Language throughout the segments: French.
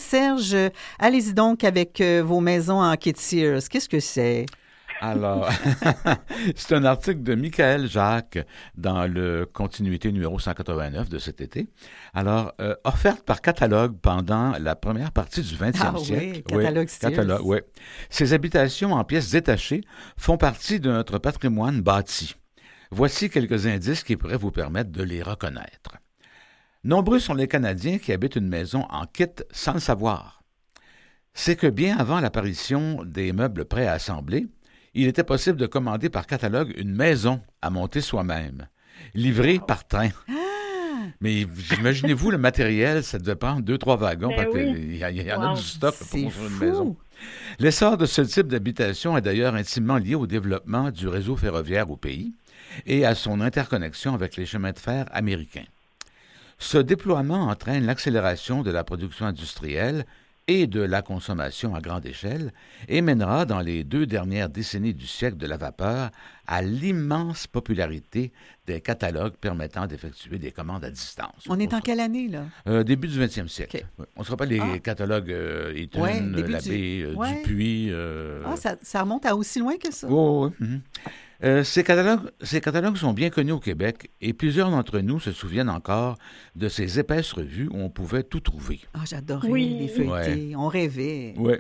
Serge, allez-y donc avec vos maisons en kit Sears. Qu'est-ce que c'est? Alors, c'est un article de Michael Jacques dans le Continuité numéro 189 de cet été. Alors, offerte par catalogue pendant la première partie du 20e siècle. Oui, catalogue Sears. Catalogue, oui. Ces habitations en pièces détachées font partie de notre patrimoine bâti. Voici quelques indices qui pourraient vous permettre de les reconnaître. Nombreux sont les Canadiens qui habitent une maison en kit sans le savoir. C'est que bien avant l'apparition des meubles prêts à assembler, il était possible de commander par catalogue une maison à monter soi-même, livrée par train. Mais imaginez-vous le matériel, ça devait prendre 2-3 wagons, parce qu'il y en a du stock pour construire une maison. L'essor de ce type d'habitation est d'ailleurs intimement lié au développement du réseau ferroviaire au pays et à son interconnexion avec les chemins de fer américains. Ce déploiement entraîne l'accélération de la production industrielle et de la consommation à grande échelle et mènera dans les 2 dernières décennies du siècle de la vapeur à l'immense popularité des catalogues permettant d'effectuer des commandes à distance. On est en quelle année, là? Début du 20e siècle. Okay. Ouais. On se rappelle les catalogues Eaton, Labbé, Dupuis. Ça remonte à aussi loin que ça? Oui. Ces catalogues sont bien connus au Québec et plusieurs d'entre nous se souviennent encore de ces épaisses revues où on pouvait tout trouver. Ah, j'adorais les feuilletés. Ouais. On rêvait. Oui.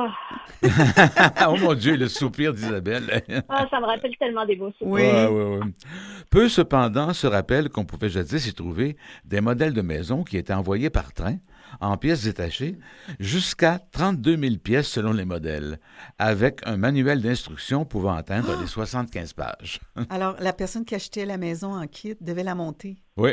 Oh mon Dieu, le soupir d'Isabelle. Ça me rappelle tellement des beaux souvenirs. Oui. Peu cependant se rappelle qu'on pouvait jadis y trouver des modèles de maisons qui étaient envoyés par train en pièces détachées, jusqu'à 32 000 pièces selon les modèles, avec un manuel d'instruction pouvant atteindre les 75 pages. Alors, la personne qui achetait la maison en kit devait la monter. Oui.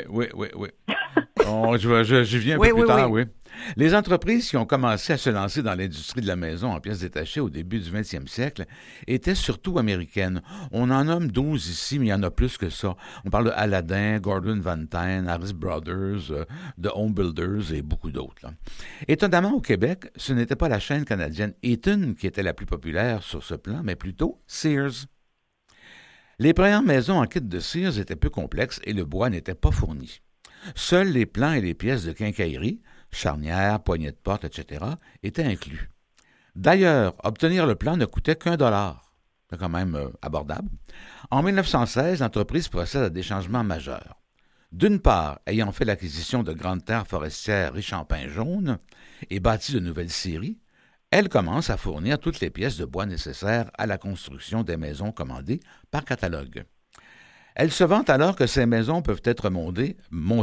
J'y viens un peu plus tard, oui. Les entreprises qui ont commencé à se lancer dans l'industrie de la maison en pièces détachées au début du 20e siècle étaient surtout américaines. On en nomme 12 ici, mais il y en a plus que ça. On parle de Aladdin, Gordon Van Tyne, Harris Brothers, The Home Builders et beaucoup d'autres. Là. Étonnamment, au Québec, ce n'était pas la chaîne canadienne Eaton qui était la plus populaire sur ce plan, mais plutôt Sears. Les premières maisons en kit de Sears étaient peu complexes et le bois n'était pas fourni. Seuls les plans et les pièces de quincaillerie, charnières, poignées de porte, etc., étaient inclus. D'ailleurs, obtenir le plan ne coûtait qu'$1. C'est quand même abordable. En 1916, l'entreprise procède à des changements majeurs. D'une part, ayant fait l'acquisition de grandes terres forestières riches en pin jaune et bâti de nouvelles scieries, elle commence à fournir toutes les pièces de bois nécessaires à la construction des maisons commandées par catalogue. Elle se vante alors que ces maisons peuvent être montées,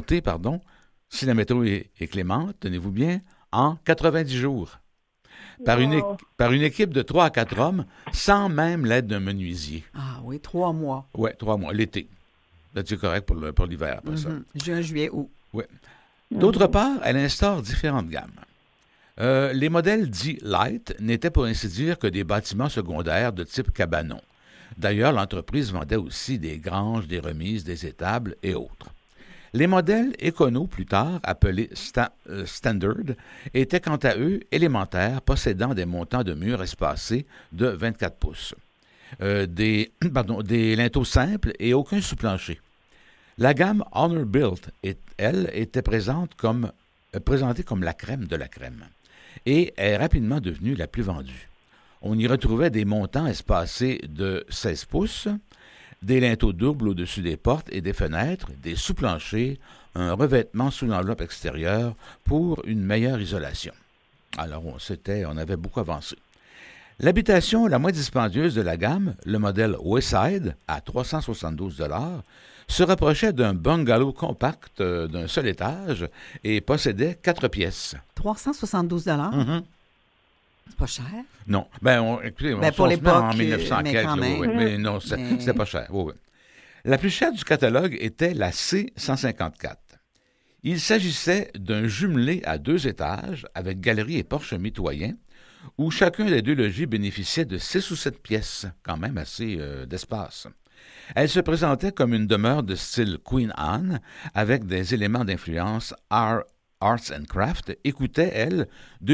si la météo est clémente, tenez-vous bien, en 90 jours. Par une équipe de 3 à 4 hommes, sans même l'aide d'un menuisier. Ah oui, 3 mois. Oui, 3 mois, l'été. C'est correct pour l'hiver, après ça. Juin, juillet, août. Oui. D'autre part, elle instaure différentes gammes. Les modèles dits « light » n'étaient pour ainsi dire que des bâtiments secondaires de type cabanon. D'ailleurs, l'entreprise vendait aussi des granges, des remises, des étables et autres. Les modèles écono, plus tard, appelés standard, étaient quant à eux élémentaires, possédant des montants de murs espacés de 24 pouces, des linteaux simples et aucun sous-plancher. La gamme Honor Built, elle, était présentée comme la crème de la crème et est rapidement devenue la plus vendue. On y retrouvait des montants espacés de 16 pouces, des linteaux doubles au-dessus des portes et des fenêtres, des sous-planchers, un revêtement sous l'enveloppe extérieure pour une meilleure isolation. Alors, on avait beaucoup avancé. L'habitation la moins dispendieuse de la gamme, le modèle Westside, à 372 $, se rapprochait d'un bungalow compact d'un seul étage et possédait 4 pièces. 372 $? C'est pas cher? Non. Écoutez, pour l'époque, en 1900 mais quelques, quand même. mais non, c'était pas cher. Oui. La plus chère du catalogue était la C154. Il s'agissait d'un jumelé à 2 étages avec galerie et porche mitoyen où chacun des 2 logis bénéficiait de 6 ou 7 pièces, quand même assez d'espace. Elle se présentait comme une demeure de style Queen Anne avec des éléments d'influence Arts and Craft et coûtait, elle,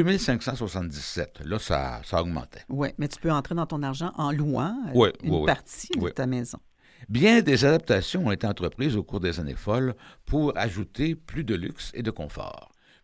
2577. Là, ça augmentait. Oui, mais tu peux entrer dans ton argent en louant une partie de ta maison. Bien des adaptations ont été entreprises au cours des années folles pour ajouter plus de luxe et de confort.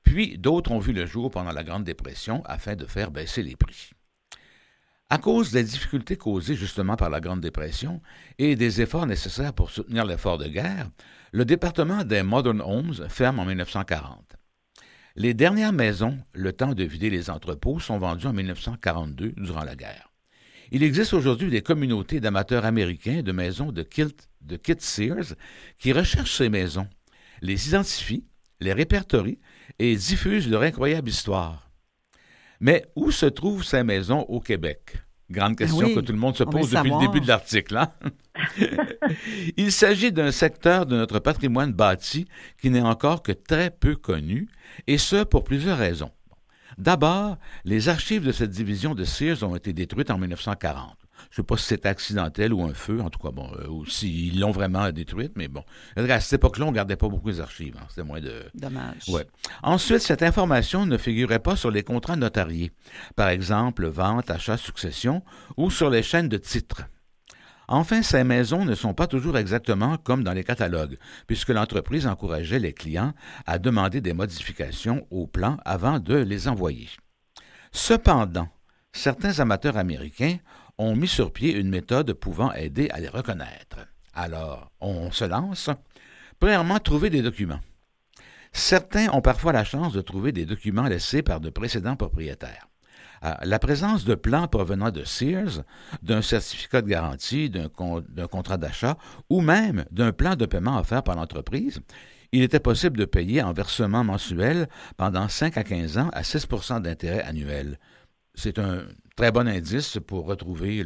Puis d'autres ont vu le jour pendant la Grande Dépression afin de faire baisser les prix. À cause des difficultés causées justement par la Grande Dépression et des efforts nécessaires pour soutenir l'effort de guerre, le département des Modern Homes ferme en 1940. Les dernières maisons, le temps de vider les entrepôts, sont vendues en 1942 durant la guerre. Il existe aujourd'hui des communautés d'amateurs américains de maisons de Kit Sears qui recherchent ces maisons, les identifient, les répertorient et diffusent leur incroyable histoire. Mais où se trouvent ces maisons au Québec? Grande question que tout le monde se pose depuis le début de l'article. Hein? Il s'agit d'un secteur de notre patrimoine bâti qui n'est encore que très peu connu, et ce pour plusieurs raisons. D'abord, les archives de cette division de Sears ont été détruites en 1940. Je ne sais pas si c'est accidentel ou un feu, en tout cas, ou s'ils l'ont vraiment détruite, mais bon. À cette époque-là, on ne gardait pas beaucoup les archives. Hein. C'était moins de... Dommage. Ouais. Ensuite, cette information ne figurait pas sur les contrats notariés. Par exemple, vente, achat, succession, ou sur les chaînes de titres. Enfin, ces maisons ne sont pas toujours exactement comme dans les catalogues, puisque l'entreprise encourageait les clients à demander des modifications aux plans avant de les envoyer. Cependant, certains amateurs américains ont mis sur pied une méthode pouvant aider à les reconnaître. Alors, on se lance. Premièrement, trouver des documents. Certains ont parfois la chance de trouver des documents laissés par de précédents propriétaires. La présence de plans provenant de Sears, d'un certificat de garantie, d'un contrat d'achat ou même d'un plan de paiement offert par l'entreprise, il était possible de payer en versement mensuel pendant 5 à 15 ans à 6 % d'intérêt annuel. C'est un très bon indice pour retrouver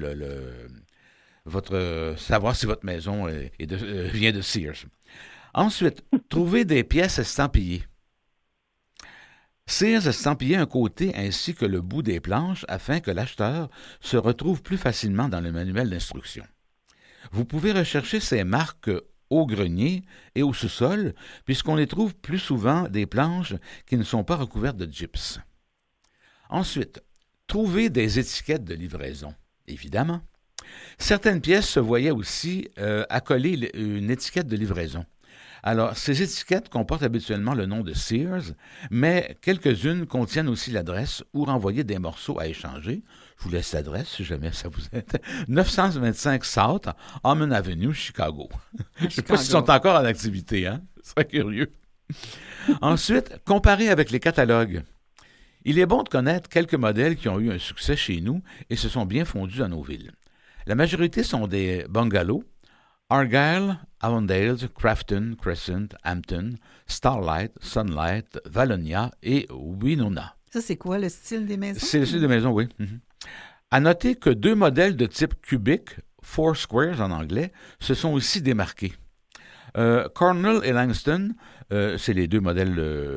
savoir si votre maison vient de Sears. Ensuite, trouver des pièces estampillées. Sears estampillait un côté ainsi que le bout des planches afin que l'acheteur se retrouve plus facilement dans le manuel d'instruction. Vous pouvez rechercher ces marques au grenier et au sous-sol, puisqu'on les trouve plus souvent des planches qui ne sont pas recouvertes de gypse. Ensuite, trouver des étiquettes de livraison, évidemment. Certaines pièces se voyaient aussi accoler une étiquette de livraison. Alors, ces étiquettes comportent habituellement le nom de Sears, mais quelques-unes contiennent aussi l'adresse ou renvoyer des morceaux à échanger. Je vous laisse l'adresse si jamais ça vous aide. 925 South, Almond Avenue, Chicago. Je ne sais pas s'ils sont encore en activité, hein? Ce serait curieux. Ensuite, comparer avec les catalogues. Il est bon de connaître quelques modèles qui ont eu un succès chez nous et se sont bien fondus dans nos villes. La majorité sont des bungalows, Argyle, Avondale, Crafton, Crescent, Hampton, Starlight, Sunlight, Valonia et Winona. Ça, c'est quoi le style des maisons? C'est le style des maisons, oui. À noter que 2 modèles de type cubique, 4 squares en anglais, se sont aussi démarqués. Cornell et Langston, c'est les 2 modèles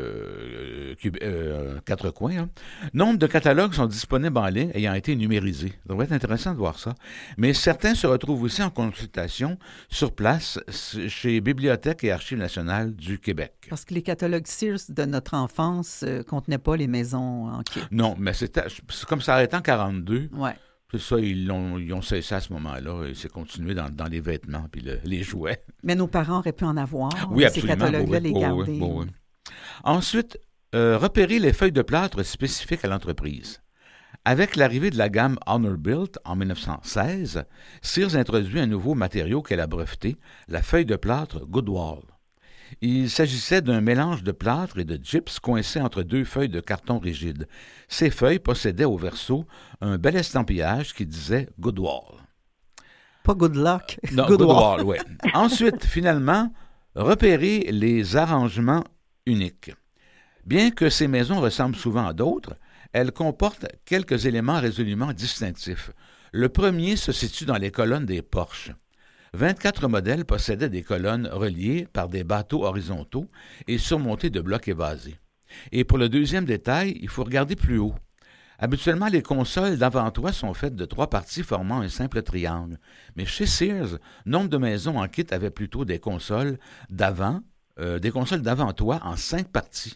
4 coins. Hein. Nombre de catalogues sont disponibles en ligne ayant été numérisés. Ça devrait être intéressant de voir ça. Mais certains se retrouvent aussi en consultation sur place chez Bibliothèque et Archives nationales du Québec. Parce que les catalogues Sears de notre enfance ne contenaient pas les maisons en kit. Non, mais c'est comme ça arrêté en 1942. Ouais. C'est ça, ils ont cessé à ce moment-là. Et c'est continué dans les vêtements puis les jouets. Mais nos parents auraient pu en avoir. Oui, ces absolument. catalogues-là, les garder. Oui. Ensuite, repérer les feuilles de plâtre spécifiques à l'entreprise. Avec l'arrivée de la gamme Honor-Built en 1916, Sears introduit un nouveau matériau qu'elle a breveté, la feuille de plâtre Goodwall. Il s'agissait d'un mélange de plâtre et de gypse coincé entre 2 feuilles de carton rigide. Ces feuilles possédaient au verso un bel estampillage qui disait « Goodwall ». Pas « Good Luck ». Non, Goodwall, oui. Ensuite, finalement, repérer les arrangements uniques. Bien que ces maisons ressemblent souvent à d'autres, elles comportent quelques éléments résolument distinctifs. Le premier se situe dans les colonnes des porches. 24 modèles possédaient des colonnes reliées par des bateaux horizontaux et surmontées de blocs évasés. Et pour le deuxième détail, il faut regarder plus haut. Habituellement, les consoles d'avant-toit sont faites de 3 parties formant un simple triangle. Mais chez Sears, nombre de maisons en kit avaient plutôt des consoles d'avant-toit en 5 parties.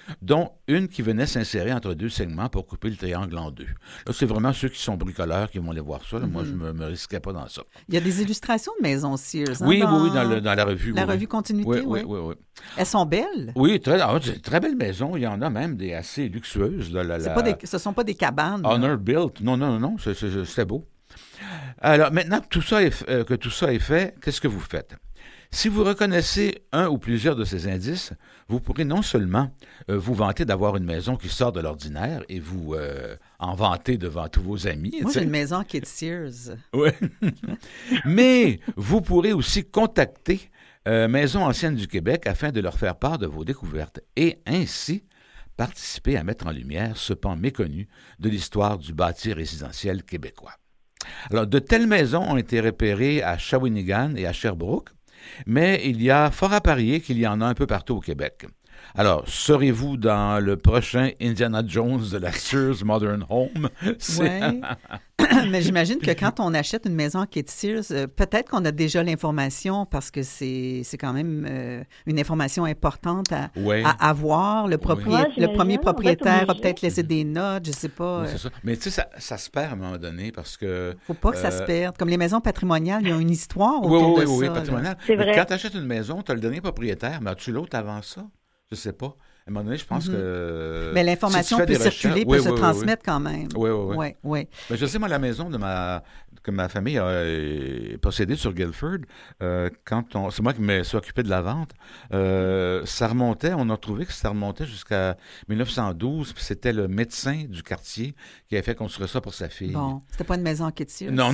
dont une qui venait s'insérer entre deux segments pour couper le triangle en deux. Là, c'est vraiment ceux qui sont bricoleurs qui vont aller voir ça. Là. Moi, je ne me risquais pas dans ça. Il y a des illustrations de maisons Sears. Oui, dans la revue. La revue Continuité, oui. Elles sont belles? Oui, très belles maisons. Il y en a même des assez luxueuses. Ce ne sont pas des cabanes. Honor Built. Non, c'est beau. Alors, maintenant que tout ça est fait, qu'est-ce que vous faites? Si vous reconnaissez un ou plusieurs de ces indices, vous pourrez non seulement vous vanter d'avoir une maison qui sort de l'ordinaire et vous en vanter devant tous vos amis. Moi, j'ai une maison en Kit Sears. Oui. Mais vous pourrez aussi contacter Maisons anciennes du Québec afin de leur faire part de vos découvertes et ainsi participer à mettre en lumière ce pan méconnu de l'histoire du bâti résidentiel québécois. Alors, de telles maisons ont été repérées à Shawinigan et à Sherbrooke, mais il y a fort à parier qu'il y en a un peu partout au Québec. Alors, serez-vous dans le prochain Indiana Jones de la Sears Modern Home? Oui, mais j'imagine que quand on achète une maison en Kit Sears, peut-être qu'on a déjà l'information parce que c'est quand même une information importante à avoir. Le premier propriétaire a peut-être laissé des notes, je ne sais pas. Oui, c'est ça. Mais tu sais, ça se perd à un moment donné parce que... Faut pas que ça se perde. Comme les maisons patrimoniales, il y a une histoire autour de ça. Oui, patrimoniale. C'est vrai. Quand tu achètes une maison, tu as le dernier propriétaire, mais as-tu l'autre avant ça? Je ne sais pas. À un moment donné, je pense que... Mais l'information peut circuler, peut se transmettre quand même. Oui. Mais je sais, moi, la maison que ma famille a possédée sur Guildford, c'est moi qui me suis occupé de la vente, ça remontait, on a trouvé que ça remontait jusqu'à 1912, puis c'était le médecin du quartier qui avait fait construire ça pour sa fille. Bon, c'était pas une maison en Kit Sears. Non.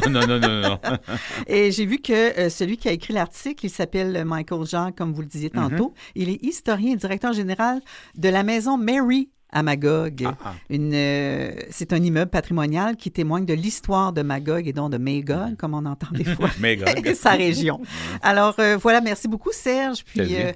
Et j'ai vu que celui qui a écrit l'article, il s'appelle Michael Jean, comme vous le disiez tantôt. Il est historien et directeur général de la maison Mary à Magog. C'est un immeuble patrimonial qui témoigne de l'histoire de Magog et donc de Magog, comme on entend des fois, et sa région. Alors, voilà, merci beaucoup, Serge. Puis,